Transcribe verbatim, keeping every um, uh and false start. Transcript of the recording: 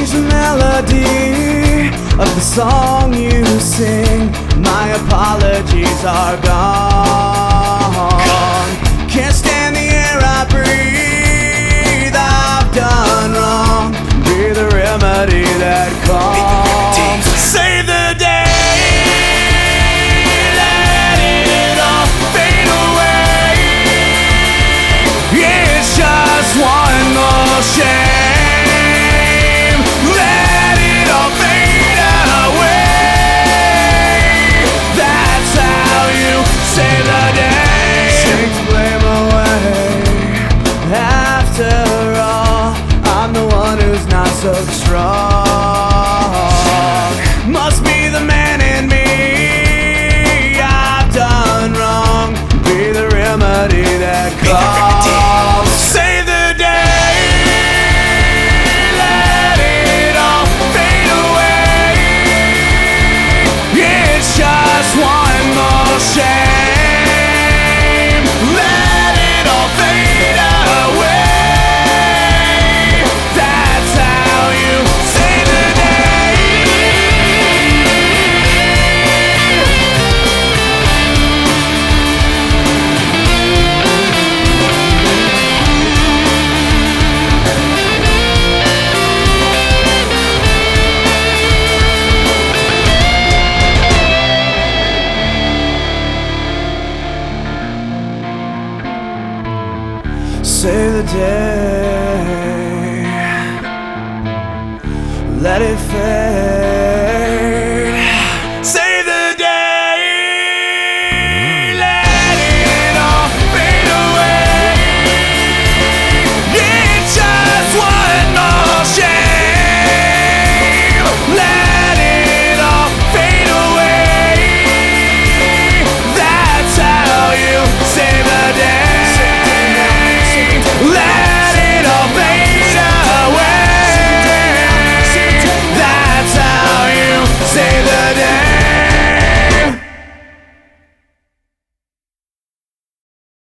change the melody of the song you sing. My apologies are gone. Can't stand the air I breathe. I've done wrong. Be the remedy that calms. Save the day. Let it all fade away. It's just one more shame. Let it all fade away. That's how you save the day. Take the blame away. After all, I'm the one who's not so strong. Must be the man in me. I've done wrong. Be the remedy that calls. Save the day. Let it all fade away. It's just one more shame. Let it all fade away. That's how you save the day. Save the day. Let it fade.